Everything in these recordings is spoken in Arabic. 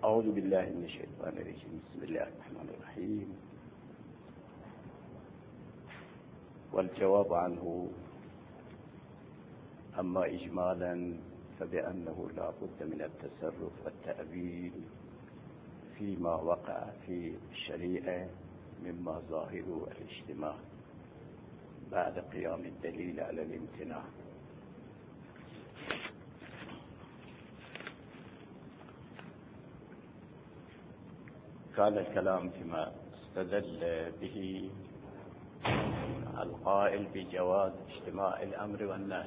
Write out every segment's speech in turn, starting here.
أعوذ بالله من الشيطان الرجيم. بسم الله الرحمن الرحيم. والجواب عنه أما إجمالا فبأنه لا بد من التصرف والتأويل فيما وقع في الشريعة مما ظاهره الاجتماع بعد قيام الدليل على الامتناع. كان الكلام فيما استدل به القائل بجواز اجتماع الأمر والنهي.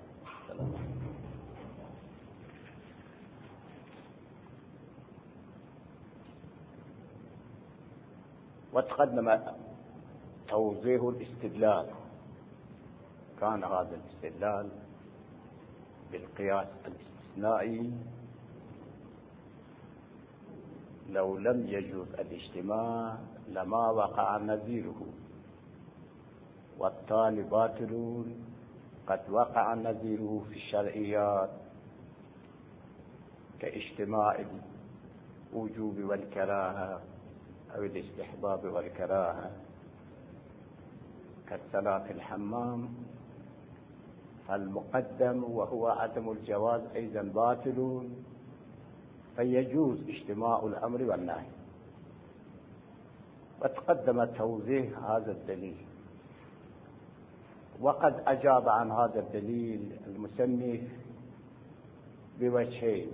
وتقدم توضيح الاستدلال. كان هذا الاستدلال بالقياس الاستثنائي لو لم يجوز الاجتماع لما وقع نظيره، والتالي باطل قد وقع نظيره في الشرعيات كاجتماع الوجوب والكراهة أو الاستحباب والكراهة كالصلاة في الحمام، فالمقدم وهو عدم الجواز أيضا باطل، فيجوز اجتماع الأمر والنهي. وتقدم توضيح هذا الدليل، وقد أجاب عن هذا الدليل المصنف بوجهين.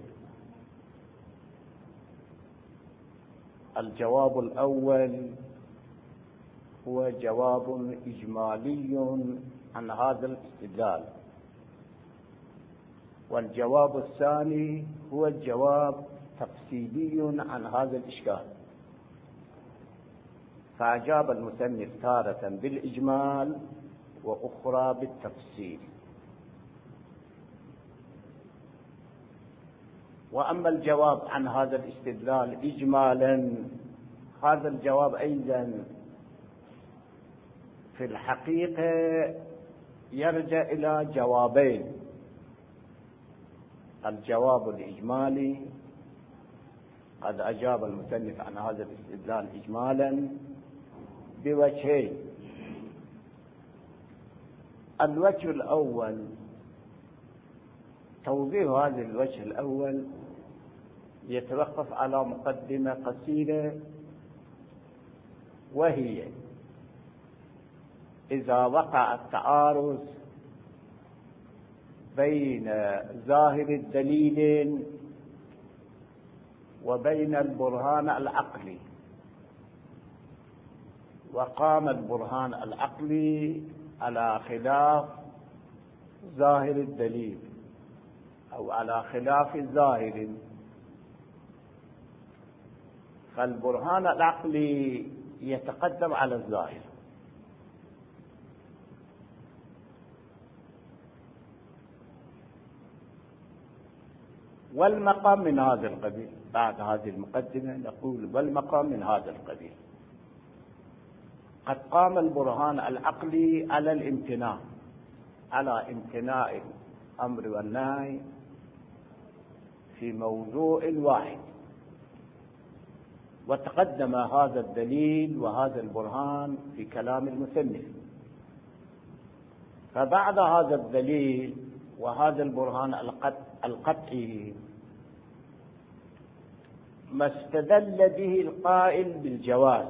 الجواب الأول هو جواب إجمالي عن هذا الاستدلال، والجواب الثاني هو الجواب تفصيلي عن هذا الإشكال. فأجاب المصنف تارة بالإجمال وأخرى بالتفصيل. وأما الجواب عن هذا الاستدلال إجمالا، هذا الجواب أيضا في الحقيقة يرجع إلى جوابين. الجواب الإجمالي قد أجاب المصنف عن هذا الاستدلال إجمالا بوجهين. الوجه الأول، توضيح هذا الوجه الأول يتوقف على مقدمة قصيرة، وهي إذا وقع التعارض بين ظاهر الدليل وبين البرهان العقلي، وقام البرهان العقلي على خلاف ظاهر الدليل أو على خلاف الظاهر، فالبرهان العقلي يتقدم على الظاهر. والمقام من هذا القبيل. بعد هذه المقدمة نقول والمقام من هذا القبيل. قد قام البرهان العقلي على الامتناع، على امتناع الأمر والنهي في موضوع واحد، وتقدم هذا الدليل وهذا البرهان في كلام المصنف. فبعد هذا الدليل وهذا البرهان القطعي ما استدل به القائل بالجواز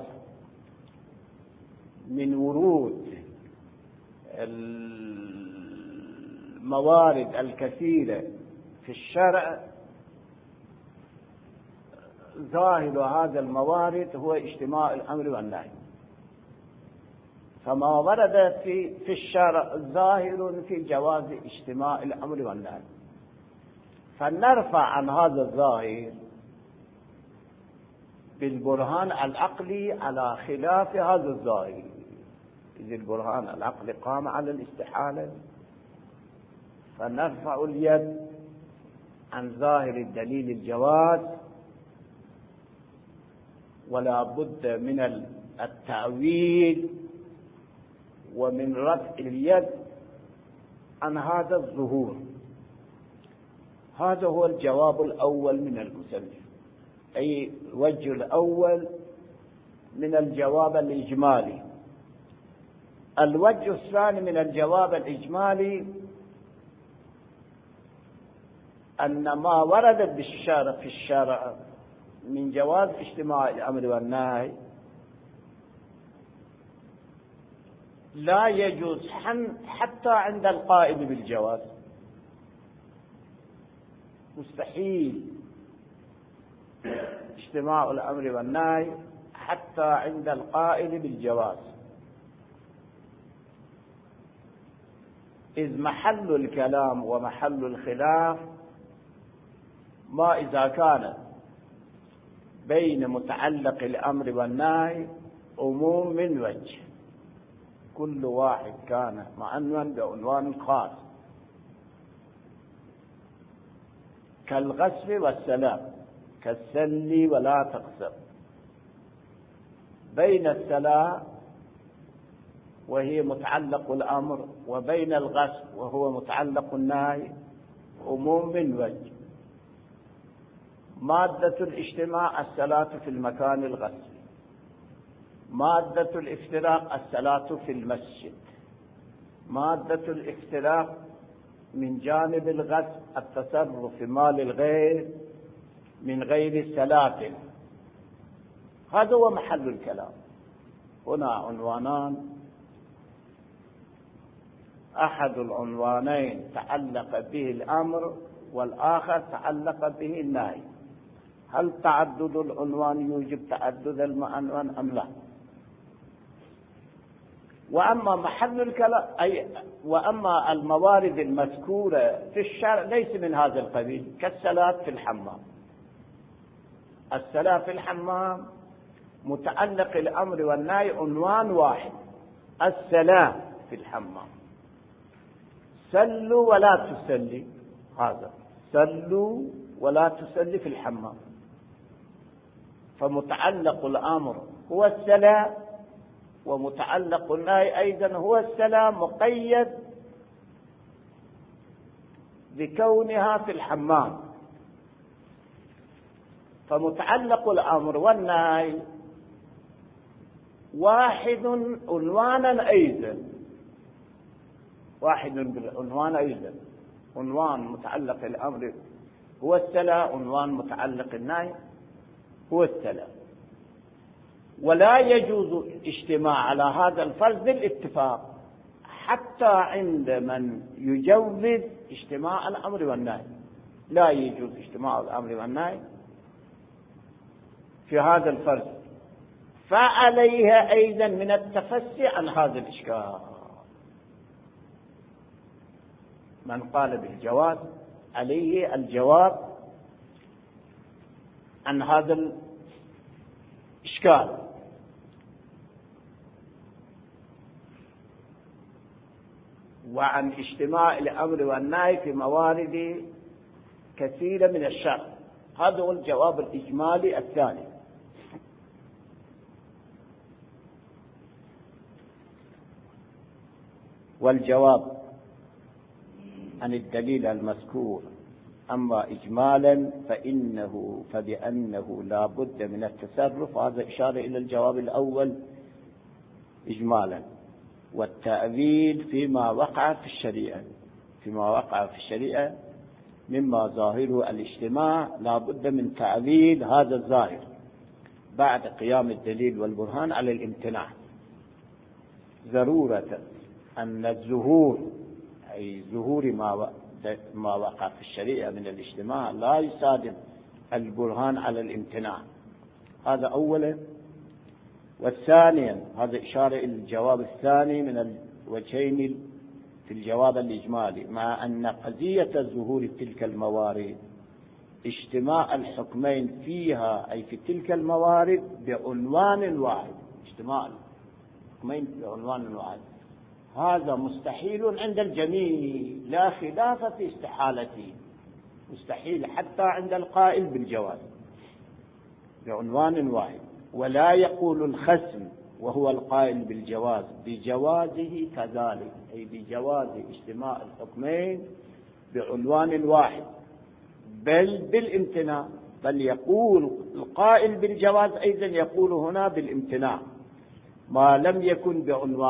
من ورود الموارد الكثيرة في الشرع، ظاهر هذا الموارد هو اجتماع الأمر والنهي. فما ورد في الشرع ظاهر في جواز اجتماع الأمر والنهي، فنرفع عن هذا الظاهر بالبرهان العقلي على خلاف هذا الظاهر. إذ البرهان العقلي قام على الاستحالة، فنرفع اليد عن ظاهر الدليل الجواز، ولا بد من التأويل ومن رفع اليد عن هذا الظهور. هذا هو الجواب الأول من المصنف. أي الوجه الأول من الجواب الإجمالي. الوجه الثاني من الجواب الإجمالي أن ما ورد في الشرع من جواز اجتماع الأمر والنهي لا يجوز حتى عند القائل بالجواز. مستحيل اجتماع الأمر والنهي حتى عند القائل بالجواز، إذ محل الكلام ومحل الخلاف ما إذا كان بين متعلق الأمر والنهي عموم من وجه، كل واحد كان معنون بعنوان خاص كالغصب والسلام، كالسل ولا تقصر. بين السلام وهي متعلق الأمر وبين الغصب وهو متعلق النهي عموم من وجه. مادة الاجتماع الصلاة في المكان الغصب، مادة الافتراق الصلاة في المسجد، مادة الافتراق من جانب الغصب التصرف في مال الغير من غير صلاة. هذا هو محل الكلام. هنا عنوانان، أحد العنوانين تعلق به الأمر والآخر تعلق به النهي. هل تعدد العنوان يوجب تعدد المعنون أم لا؟ وأما محل الكلام وأما الموارد المذكورة في الشرع ليس من هذا القبيل، كالصلاة في الحمام. الصلاة في الحمام متعلق الأمر والنهي عنوان واحد، الصلاة في الحمام. صلوا ولا تصلي، هذا صلوا ولا تصلي في الحمام، فمتعلق الأمر هو الصلاة ومتعلق النهي أيضا هو الصلاة، مقيد بكونها في الحمام. فمتعلق الأمر والنهي واحد عنوانا أيضا، واحد بالعنوان أيضا. عنوان متعلق الأمر هو الصلاة، عنوان متعلق النهي هو الصلاة. ولا يجوز اجتماع على هذا الفرض بالاتفاق حتى عند من يجوز اجتماع الأمر والنهي. لا يجوز اجتماع الأمر والنهي في هذا الفرض، فعليها أيضا من التفسي عن هذا الإشكال. من قال بالجواز عليه الجواب عن هذا الإشكال. وعن اجتماع الأمر والنهي في موارد كثيرة من الشرع. هذا هو الجواب الإجمالي الثاني. والجواب عن الدليل المذكور أما إجمالا فبأنه لا بد من التصرف، هذا إشارة إلى الجواب الأول إجمالا، والتأويل فيما وقع في الشريعة مما ظاهره الاجتماع لا بد من تأويل هذا الظاهر بعد قيام الدليل والبرهان على الامتناع. ضرورة أن الظهور أي ظهور ما وقع في الشريعة من الاجتماع لا يصادم البرهان على الامتناع. هذا أولا. والثانيا هذا إشارة إلى الجواب الثاني من الوجهين في الجواب الإجمالي، مع أن قضية ظهور تلك الموارد اجتماع الحكمين فيها أي في تلك الموارد بعنوان واحد، اجتماع الحكمين بعنوان واحد، هذا مستحيل عند الجميع لا خلاف في استحالته، مستحيل حتى عند القائل بالجواز بعنوان واحد. ولا يقول الخصم وهو القائل بالجواز بجوازه كذلك، أي بجواز اجتماع الحكمين بعنوان واحد، بل بالامتناع بل يقول القائل بالجواز أيضا يقول هنا بالامتناع ما لم يكن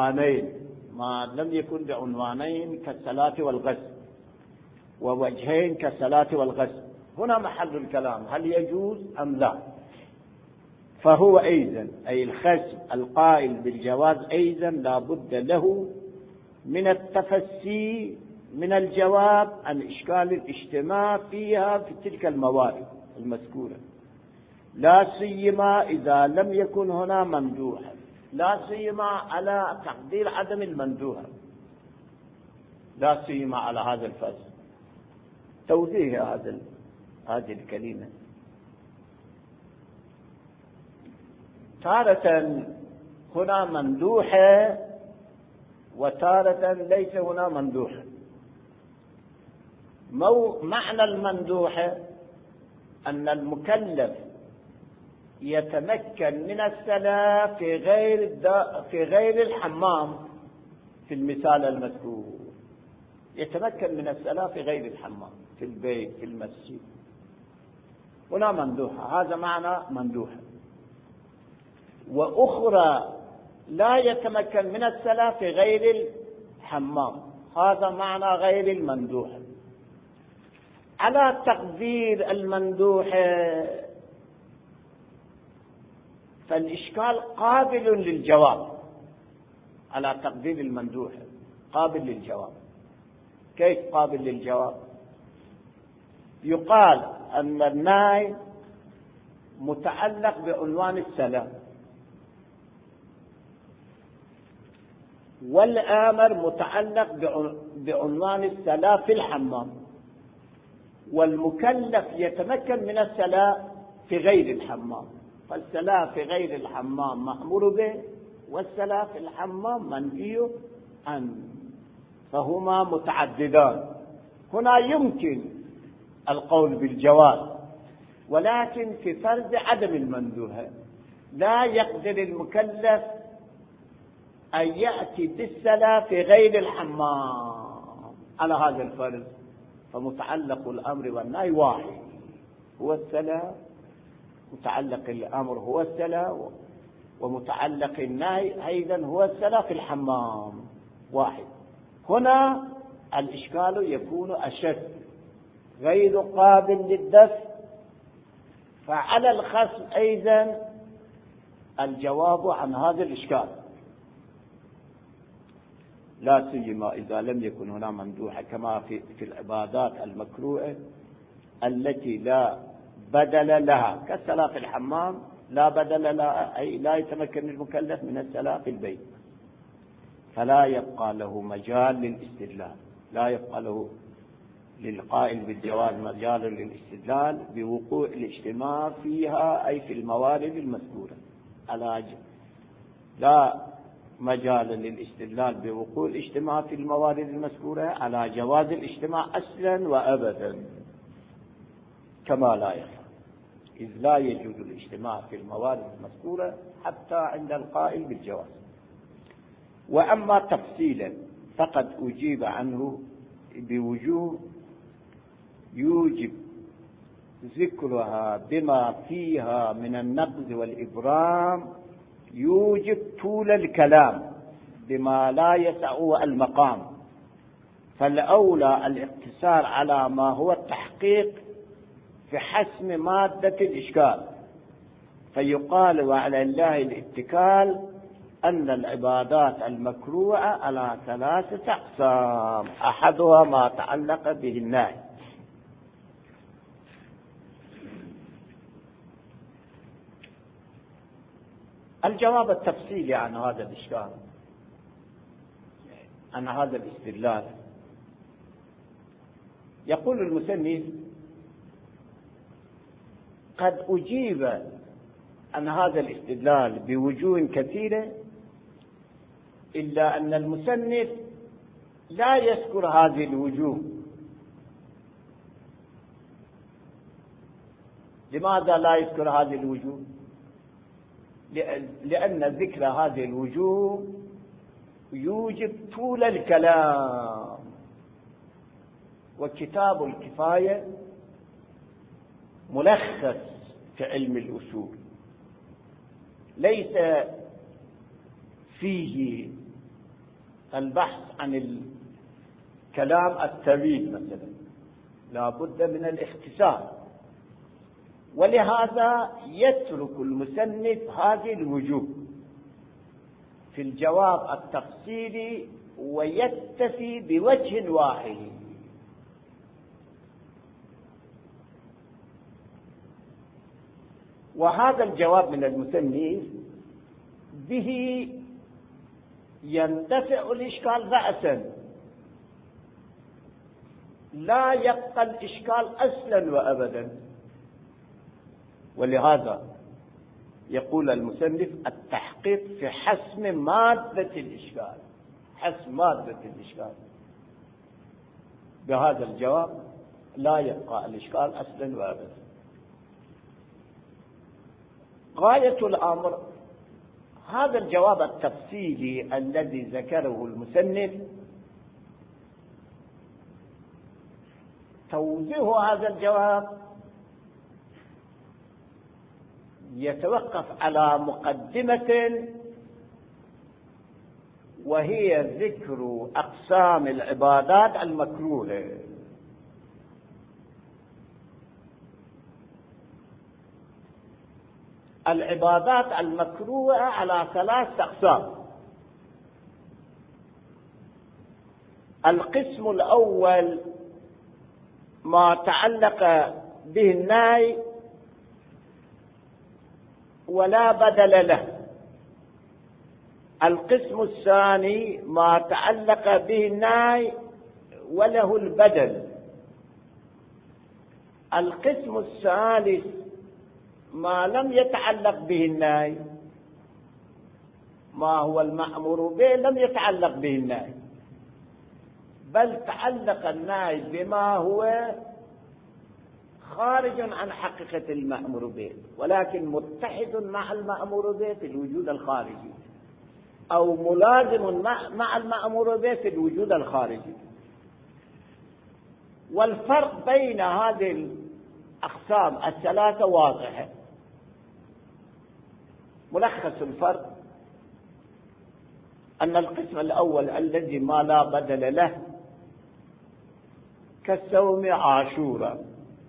بعنوانين كالصلاة والغسل ووجهين كالصلاة والغسل. هنا محل الكلام، هل يجوز أم لا؟ فهو أيضا أي الخصم القائل بالجواز أيضا لا بد له من التفسي من الجواب عن إشكال الاجتماع فيها في تلك الموارد المذكورة، لا سيما إذا لم يكن هنا مندوحا، لا سيما على تقدير عدم المندوح، لا سيما على هذا الفصل. توضيح هذه الكلمة. تارة هنا مندوحة وتارة ليس هنا مندوحة. معنى المندوحة أن المكلف يتمكن من الصلاة في غير الحمام، في المثال المذكور يتمكن من الصلاة في غير الحمام، في البيت، في المسجد. هنا مندوحة، هذا معنى مندوحة. وأخرى لا يتمكن من الصلاة في غير الحمام، هذا معنى غير المندوحة. على تقدير المندوحة فالإشكال قابل للجواب، على تقدير المندوحة قابل للجواب. كيف قابل للجواب؟ يقال أن النهي متعلق بعنوان الصلاة، والآمر متعلق بعنوان الصلاة في الحمام، والمكلف يتمكن من الصلاة في غير الحمام، فالصلاة في غير الحمام مأمور به والصلاة في الحمام منهي عنه، فهما متعددان. هنا يمكن القول بالجواز، ولكن في فرض عدم المندوحة، لا يقدر المكلف أن يأتي بالصلاة في غير الحمام على هذا الفرض، فمتعلق الأمر والنهي واحد هو الصلاة، متعلق الأمر هو الصلاة، ومتعلق النهي أيضا هو الصلاة في الحمام واحد. هنا الإشكال يكون أشد، غير قابل للدفع، فعلى الخصم أيضا الجواب عن هذا الإشكال، لا سيما إذا لم يكن هنا مندوحة، كما في العبادات المكروهة التي لا بدل لها، كالصلاة في الحمام لا بدل لها، أي لا يتمكن المكلف من الصلاة في البيت، فلا يبقى له مجال للاستدلال، لا يبقى له للقائل بالجواز مجال للاستدلال بوقوع الاجتماع فيها، أي في الموارد المذكورة، لا مجال للاستدلال بوقوع الاجتماع في الموارد المذكورة على جواز الاجتماع أصلا وأبدا، كما لا يخفى، إذ لا يجوز الاجتماع في الموارد المذكورة حتى عند القائل بالجواز. وأما تفصيلا فقد أجيب عنه بوجوه يوجب ذكرها بما فيها من النقد والإبرام، يوجب طول الكلام بما لا يسع المقام، فالأولى الاقتصار على ما هو التحقيق في حسم مادة الإشكال، فيقال وعلى الله الاتكال أن العبادات المكروهة على ثلاثة أقسام، أحدها ما تعلق به النهي. الجواب التفصيلي عن هذا الإشكال، عن هذا الاستدلال، يقول المصنف قد أجيب عن هذا الاستدلال بوجوه كثيرة، إلا أن المصنف لا يذكر هذه الوجوه. لماذا لا يذكر هذه الوجوه؟ لأن ذكر هذه الوجوه يوجب طول الكلام، وكتاب الكفاية ملخص في علم الأصول، ليس فيه البحث عن الكلام الطويل مثلا، لا بد من الاختصار، ولهذا يترك المصنف هذه الوجوه في الجواب التفصيلي ويكتفي بوجه واحد. وهذا الجواب من المصنف به يندفع الإشكال رأسا، لا يبقى الإشكال أصلا وأبدا. ولهذا يقول المصنف التحقيق في حسم مادة الإشكال، حسم مادة الإشكال. بهذا الجواب لا يبقى الإشكال أصلا وأبدا. غاية الأمر هذا الجواب التفصيلي الذي ذكره المصنف، توضيح هذا الجواب يتوقف على مقدمة، وهي ذكر أقسام العبادات المكروهة. العبادات المكروهة على 3 أقسام. القسم الأول ما تعلق به النهي ولا بدل له. القسم الثاني ما تعلق به النهي وله البدل. القسم الثالث ما لم يتعلق به النهي، ما هو المأمور به لم يتعلق به النهي، بل تعلق النهي بما هو خارج عن حقيقة المأمور به، ولكن متحد مع المأمور به في الوجود الخارجي، أو ملازم مع المأمور به في الوجود الخارجي. والفرق بين هذه الأقسام الثلاثة واضح. ملخص الفرق أن القسم الأول الذي ما لا بدل له كالصوم عاشوراء،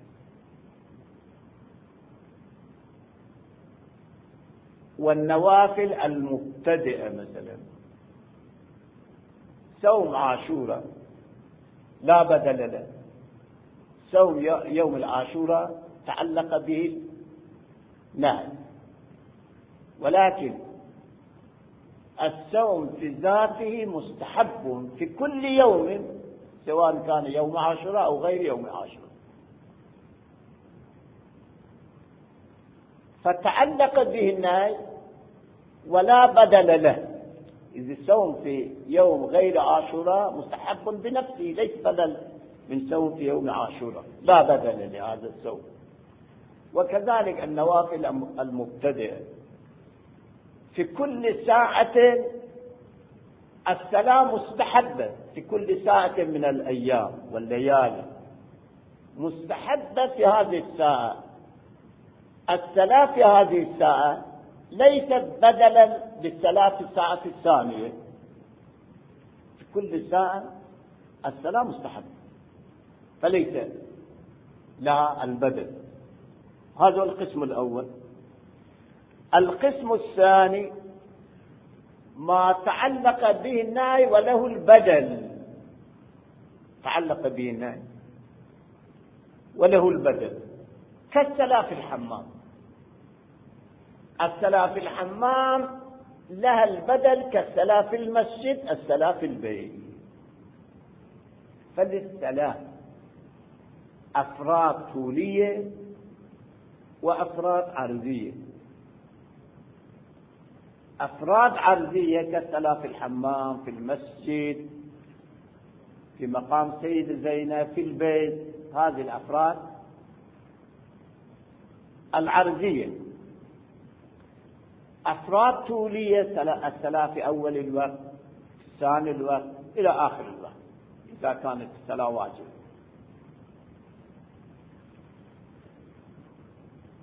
والنوافل المبتدئة مثلا. صوم عاشوراء لا بدل له، صوم يوم العاشوراء تعلق به نهي، ولكن الصوم في ذاته مستحب في كل يوم، سواء كان يوم عاشوراء أو غير يوم عاشوراء. فتعلق به النهي ولا بدل له، إذ الصوم في يوم غير عاشوراء مستحب بنفسه، ليس بدل من صوم في يوم عاشوراء، لا بدل لهذا الصوم. وكذلك النوافل المبتدئة في كل ساعة، الصلاة مستحبة في كل ساعة من الأيام والليالي، مستحبة في هذه الساعة. الصلاة في هذه الساعة ليست بدلا للصلاة في الساعة الثانية، في كل ساعة الصلاة مستحبة فليس لها البدل. هذا هو القسم الأول. القسم الثاني ما تعلق به النهي وله البدل، تعلق به النهي وله البدل، كالصلاة في الحمام. الصلاة في الحمام لها البدل كالصلاة في المسجد، الصلاة في البيت. فللصلاة أفراد طولية وأفراد عرضية. أفراد عرضية كالصلاة في الحمام، في المسجد، في مقام سيد زينب، في البيت، هذه الأفراد العرضية. أفراد طولية الصلاة في أول الوقت، ثاني الوقت، إلى آخر الوقت إذا كانت الصلاة واجبة.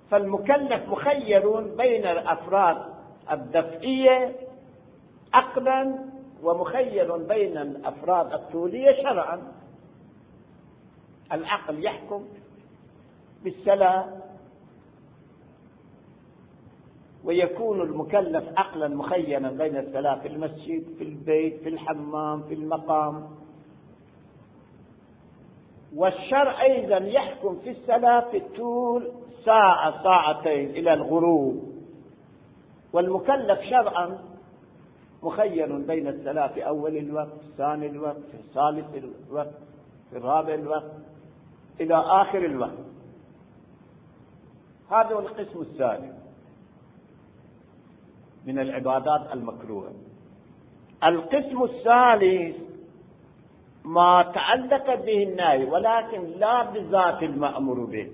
فالمكلف مخير بين الأفراد الدفعية عقلا ومخير بين الأفراد الطولية شرعا. العقل يحكم بالصلاة، ويكون المكلف عقلا مخيرا بين الصلاة في المسجد، في البيت، في الحمام، في المقام. والشرع أيضا يحكم في الصلاة في الطول ساعة ساعتين إلى الغروب، والمكلف شرعا مخير بين الصلاة في أول الوقت، في ثاني الوقت، في ثالث الوقت، في رابع الوقت، إلى آخر الوقت. هذا هو القسم الثاني من العبادات المكروهة. القسم الثالث ما تعلق به النهي، ولكن لا بذات المأمور به،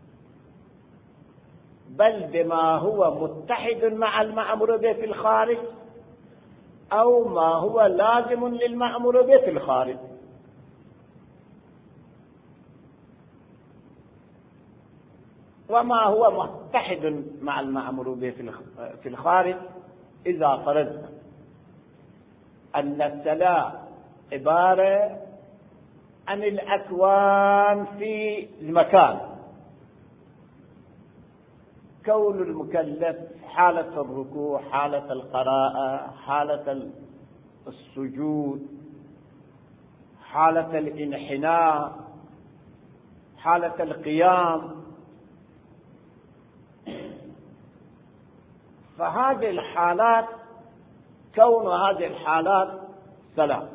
بل بما هو متحد مع المأمور به في الخارج، أو ما هو لازم للمأمور به في الخارج. وما هو متحد مع المأمور به في الخارج، إذا فرضنا أن الصلاة عبارة عن الأكوان في المكان، كون المكلف حالة الركوع، حالة القراءة، حالة السجود، حالة الانحناء، حالة القيام، فهذه الحالات كون هذه الحالات صلاة.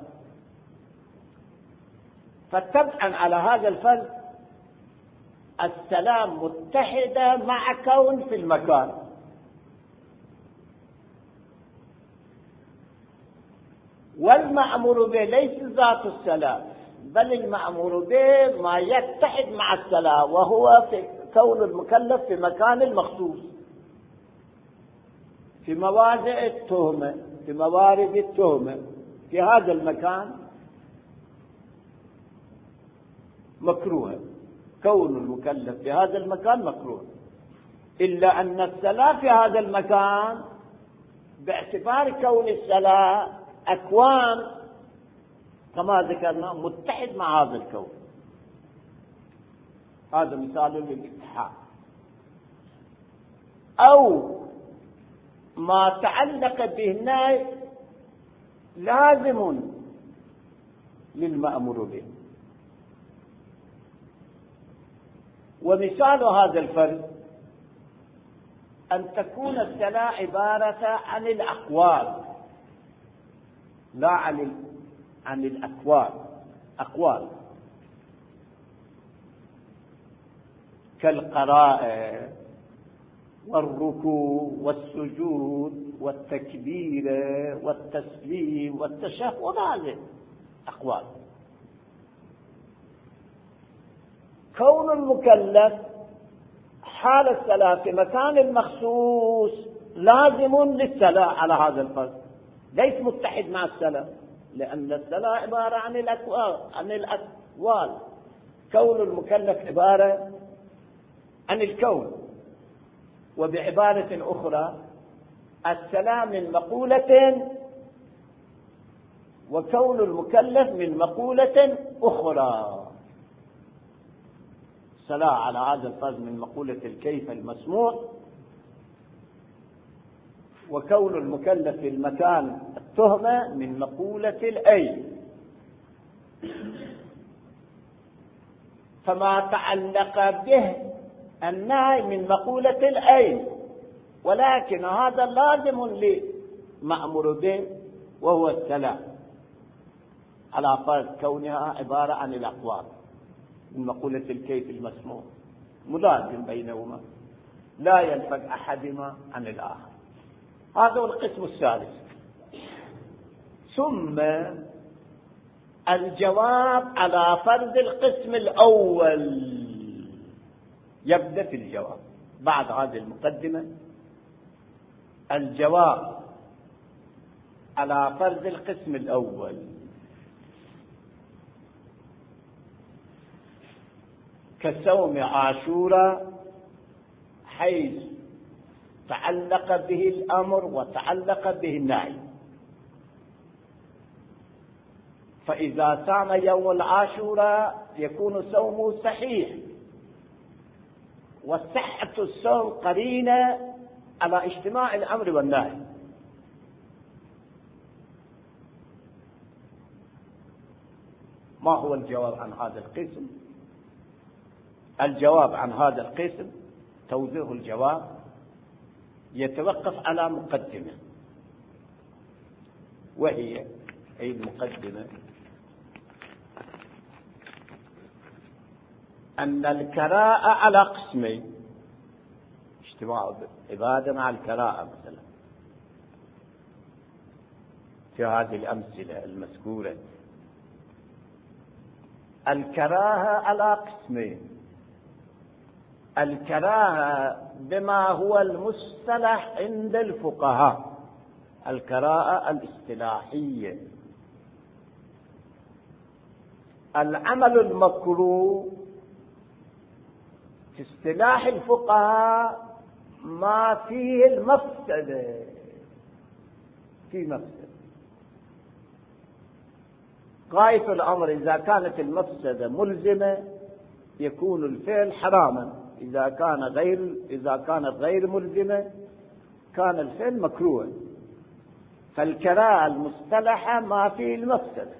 فتبعا على هذا الفرض الصلاة متحدة مع كون في المكان، والمأمور به ليس ذات الصلاة، بل المأمور به ما يتحد مع الصلاة، وهو في كون المكلف في مكان مخصوص، في مواضع التهمة، في موارد التهمة، في هذا المكان مكروه. كون المكلف في هذا المكان مكروه، إلا أن الصلاة في هذا المكان باعتبار كون الصلاة أكوان كما ذكرنا متحد مع هذا الكون. هذا مثال للاتحاد. أو ما تعلق به النهي لازم للمأمور به. ومثال هذا الفرق أن تكون الصلاة عبارة عن الأقوال لا عن الأقوال. أقوال كالقراءة والركوع والسجود والتكبير والتسليم والتشهد، هذه أقوال. كون المكلف حال الصلاة في مكان مخصوص لازم للصلاة على هذا الفرض، ليس متحد مع الصلاة، لأن الصلاة عبارة عن الأقوال. كون المكلف عبارة عن الكون. وبعبارة أخرى الصلاة من مقولة، وكون المكلف من مقولة أخرى. الصلاة على هذا الفرض من مقولة الكيف المسموع، وكون المكلف في المكان التهمة من مقولة الأين. فما تعلق به النهي من مقولة الأين، ولكن هذا لازم لمأمور به وهو الصلاة على فرض كونها عبارة عن الأقوال من مقولة الكيف المسموع، ملازم بينهما لا ينفك أحدهما عن الآخر. هذا هو القسم الثالث. ثم الجواب على فرض القسم الأول. يبدأ في الجواب بعد هذه المقدمة. الجواب على فرض القسم الأول. كصوم عاشوراء حيث تعلق به الأمر وتعلق به النهي. فإذا صام يوم العاشوراء يكون صومه صحيح، وصحة الصوم قرينة على اجتماع الأمر والنهي. ما هو الجواب عن هذا القسم؟ الجواب عن هذا القسم، توضيح الجواب، يتوقف على مقدمة، وهي أي المقدمة أن الكراءة على قسمين: اجتماع العبادة مع الكراءة مثلا في هذه الأمثلة المذكورة. الكراهة على قسمين: الكراهة بما هو المصطلح عند الفقهاء، الكراهة الاصطلاحية، العمل المكروه في اصطلاح الفقهاء ما فيه المفسدة، في مفسدة. غاية الأمر إذا كانت المفسدة ملزمة يكون الفعل حراما، إذا كانت غير ملزمة كان الفعل مكروها. فالكراهة المصطلحة ما فيه المفسدة.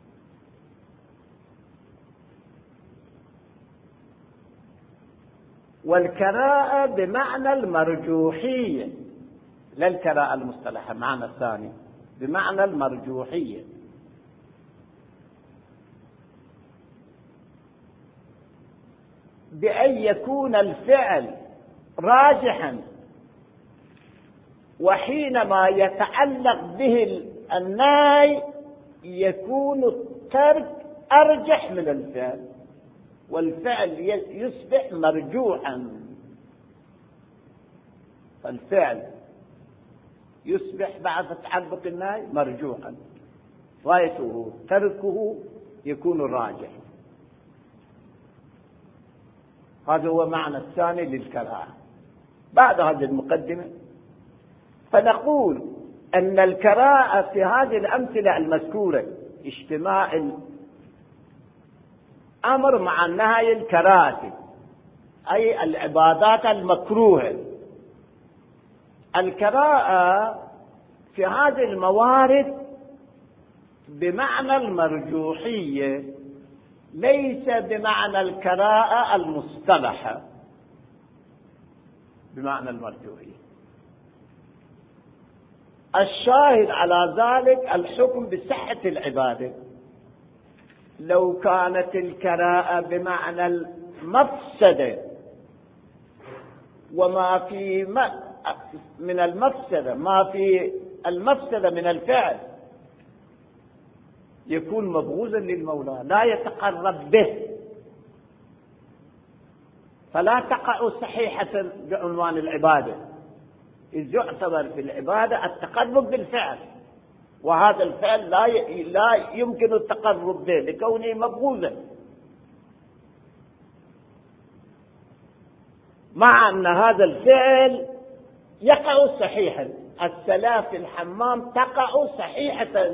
والكراهة بمعنى المرجوحية، لا الكراهة المصطلحة معنى الثاني، بمعنى المرجوحية. بأن يكون الفعل راجحا، وحينما يتعلق به النهي يكون الترك أرجح من الفعل، والفعل يصبح مرجوحا. فالفعل يصبح بعد تعلق النهي مرجوحا، غايته تركه يكون الراجح. هذا هو معنى الثاني للكراهة. بعد هذه المقدمة فنقول أن الكراهة في هذه الأمثلة المذكورة اجتماع الأمر مع النهي الكراهة، أي العبادات المكروهة. الكراهة في هذه الموارد بمعنى المرجوحية، ليس بمعنى الكراهة المصطلحة، بمعنى المرجوحية. الشاهد على ذلك الحكم بصحة العبادة. لو كانت الكراهة بمعنى المفسدة وما في من المفسدة، ما في المفسدة من الفعل، يكون مبغوضا للمولى، لا يتقرب به، فلا تقع صحيحة بعنوان العبادة، إذ يعتبر في العبادة التقرب بالفعل، وهذا الفعل لا يمكن التقرب به لكونه مبغوضا، مع أن هذا الفعل يقع صحيحا. الصلاة في الحمام تقع صحيحة،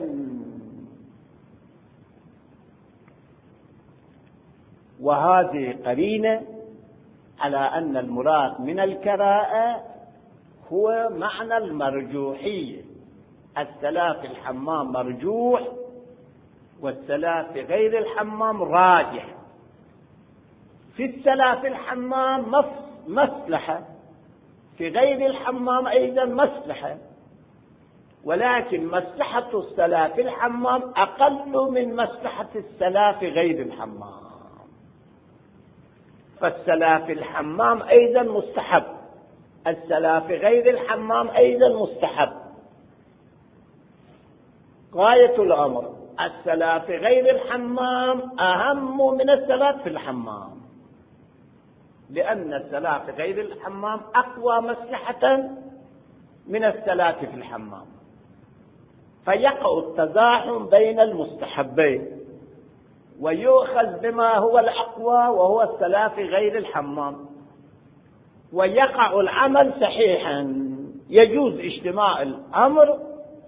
وهذه قرينة على أن المراد من الكراهة هو معنى المرجوحية. الصلاة في الحمام مرجوح، والصلاة في غير الحمام راجح. في الصلاة في الحمام مصلحة، في غير الحمام أيضا مصلحة، ولكن مصلحة الصلاة في الحمام أقل من مصلحة الصلاة في غير الحمام. فالصلاة في الحمام أيضا مستحب، الصلاة في غير الحمام أيضا مستحب. غاية الأمر الصلاة في غير الحمام أهم من الصلاة في الحمام، لأن الصلاة في غير الحمام أقوى مصلحة من الصلاة في الحمام، فيقع التزاحم بين المستحبين، ويؤخذ بما هو الأقوى وهو الصلاة في غير الحمام. ويقع العمل صحيحا. يجوز اجتماع الأمر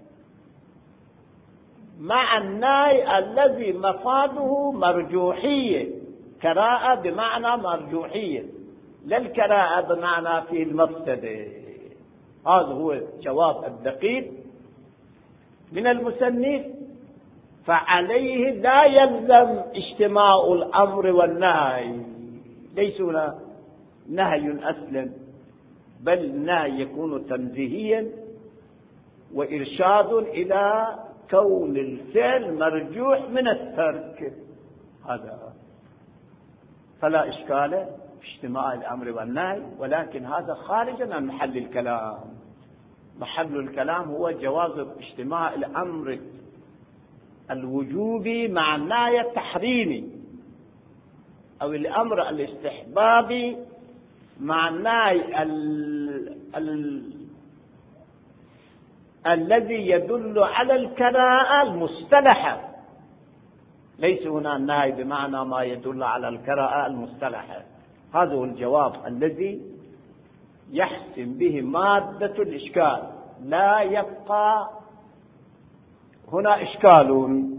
مع النهي الذي مفاده مرجوحية، كراءة بمعنى مرجوحية، لا الكراءة بمعنى في المفسدة. هذا هو الجواب الدقيق من المصنف. فعليه لا يلزم اجتماع الأمر والنهي، ليس هنا نهي أصلا، بل النهي يكون تنزيهيا وإرشاد إلى كون الفعل مرجوح من الترك. هذا فلا إشكال في اجتماع الأمر والنهي، ولكن هذا خارج عن محل الكلام. محل الكلام هو جواز اجتماع الأمر الوجوبي مع النهي التحريمي، أو الأمر الاستحبابي مع النهي الذي يدل على الكراهة المصطلحة. ليس هنا النهي بمعنى ما يدل على الكراهة المصطلحة. هذا هو الجواب الذي يحسم به مادة الإشكال، لا يبقى هنا إشكال.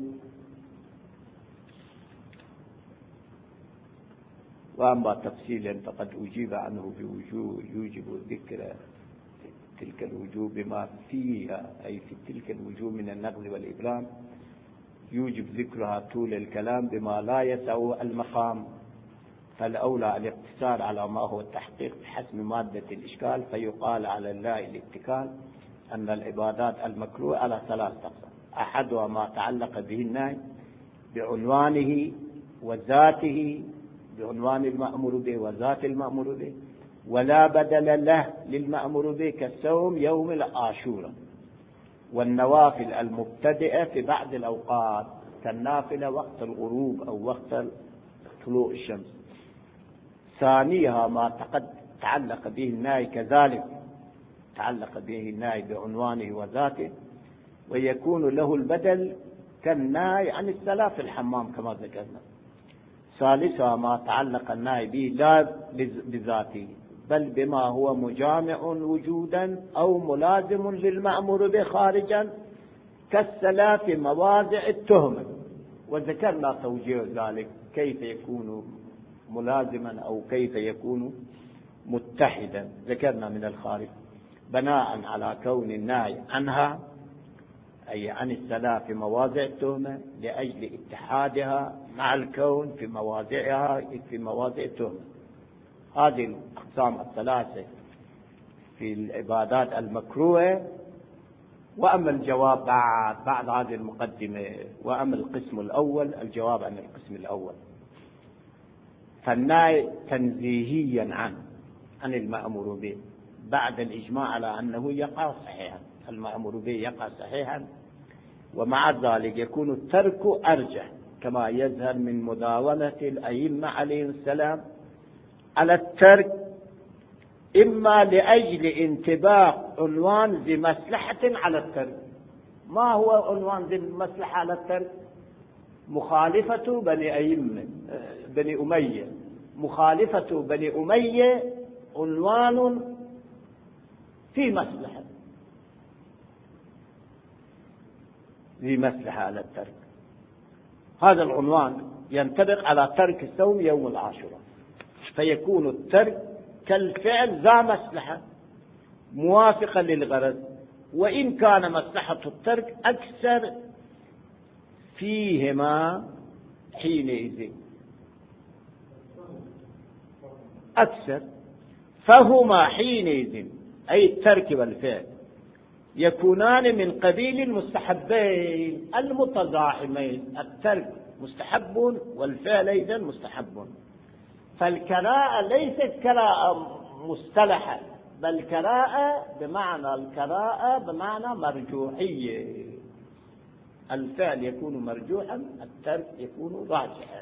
وأما تفصيلا فقد أجيب عنه بوجوه يوجب ذكر تلك الوجوه بما فيها، أي في تلك الوجوه من النقل والإبرام يوجب ذكرها طول الكلام بما لا يسع المقام، فالأولى الاقتصار على ما هو التحقيق بحسم مادة الإشكال. فيقال على الله الاتكال أن العبادات المكروه على 3 أقسام: أحدها ما تعلق به النهي بعنوانه وذاته، بعنوان المأمور به وذات المأمور به، ولا بدل له للمأمور به كالصوم يوم العاشوراء، والنوافل المبتدئة في بعض الأوقات كالنافلة وقت الغروب أو وقت طلوع الشمس. ثانيها ما تعلق به النهي كذلك، تعلق به النهي بعنوانه وذاته ويكون له البدل كالنهي عن الصلاة في الحمام كما ذكرنا. ثالثها ما تعلق النهي به لا بذاته بل بما هو مجامع وجودا أو ملازم للمأمور به خارجا كالصلاة في مواضع التهمة، وذكرنا توجيه ذلك كيف يكون ملازما أو كيف يكون متحدا، ذكرنا من الخارج بناء على كون النهي عنها أي عن الصلاة في مواضع التهمة لأجل اتحادها مع الكون في مواضعها في مواضع التهمة. هذه الأقسام 3 في العبادات المكروهة. وأما الجواب بعد هذه المقدمة، وأما القسم الأول، الجواب عن القسم الأول، فالنهي تنزيهيا عن المأمور به بعد الإجماع على أنه يقع صحيحا، المأمور به يقع صحيحا، ومع ذلك يكون الترك أرجح كما يظهر من مداومة الأئمة عليهم السلام على الترك، إما لأجل انطباق عنوان ذي مصلحة على الترك. ما هو عنوان ذي مصلحة على الترك؟ مخالفة بني أمية. مخالفة بني أمية عنوان في مصلحة، ذي مصلحة على الترك. هذا العنوان ينطبق على ترك الصوم يوم العاشوراء، فيكون الترك كالفعل ذا مصلحة موافقا للغرض، وإن كان مصلحة الترك أكثر فيهما حينئذ أكثر، فهما حينئذ أي الترك والفعل يكونان من قبيل المستحبين المتزاحمين. الترك مستحب والفعل أيضا مستحب، فالكراءة ليست كراءة مصطلحة، بل الكراءة بمعنى مرجوحية. الفعل يكون مرجوحا، الترك يكون راجحا.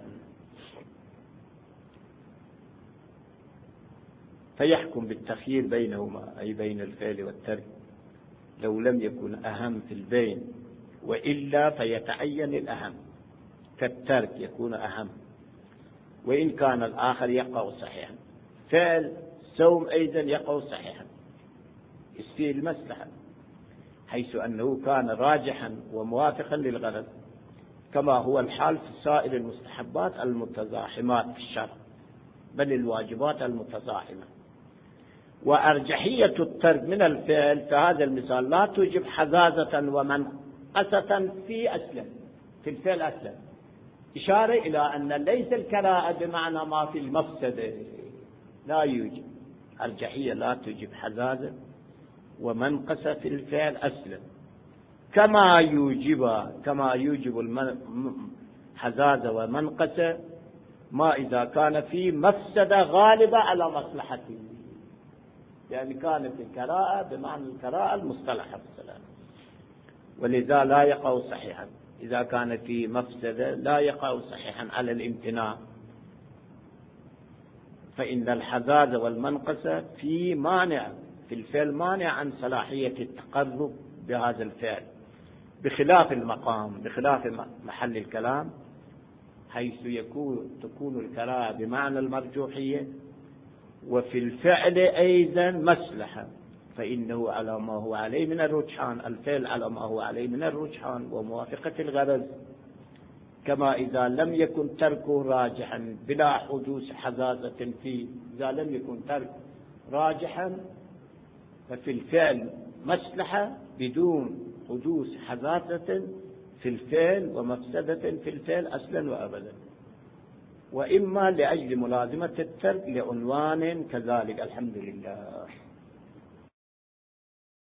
فيحكم بالتخيير بينهما أي بين الفعل والترك لو لم يكن أهم في البين، وإلا فيتعين الأهم كالترك يكون أهم، وإن كان الآخر يقع صحيحا. فعل الصوم أيضا يقع صحيحا، يصير المصلحة، حيث أنه كان راجحا وموافقا للغرض، كما هو الحال في سائر المستحبات المتزاحمات في الشرع، بل الواجبات المتزاحمة. وأرجحية الترك من الفعل في هذا المثال لا توجب حزازة ومنقسة في الفعل أسلا، إشارة إلى أن ليس الكراهة بمعنى ما في المفسدة، لا يوجب أرجحية، لا توجب حزازة ومنقسة في الفعل أسلا، كما يوجب الحزازة ومنقسة ما إذا كان في مفسدة غالبة على مصلحته، يعني كانت الكراهة بمعنى الكراهة المصطلحة في الصلاة، ولذا لا يقع صحيحا. إذا كان في مفسدة لا يقع صحيحا على الامتناع، فإن الحزازة والمنقسة في الفعل مانع عن صلاحية التقرب بهذا الفعل، بخلاف المقام، بخلاف محل الكلام، حيث تكون الكراهة بمعنى المرجوحية، وفي الفعل أيضا مصلحة، فإنه على ما هو عليه من الرجحان، الفعل على ما هو عليه من الرجحان وموافقة الغرض، كما إذا لم يكن تركه راجحا بلا حدوث حزازة فيه. إذا لم يكن ترك راجحا ففي الفعل مصلحة بدون حدوث حزازة في الفعل ومفسدة في الفعل أصلا وأبدا، وإما لأجل ملازمة الترك لعنوان كذلك. الحمد لله.